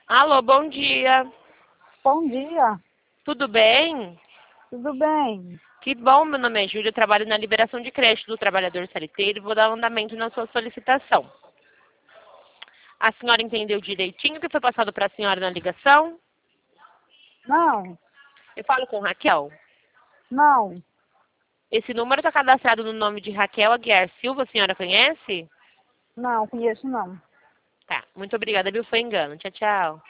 Alô, bom dia. Bom dia, Tudo bem? tudo bem? Que bom, meu nome é Júlia, eu trabalho na liberação de crédito do trabalhador CLT e vou dar andamento na sua solicitação. A senhora entendeu direitinho o que foi passado para a senhora na ligação? Não, Eu falo com Raquel. não, Esse número está cadastrado no nome de Raquel Aguiar Silva, a senhora conhece? não, conheço não. Tá, muito obrigada, viu? Foi engano. Tchau, tchau.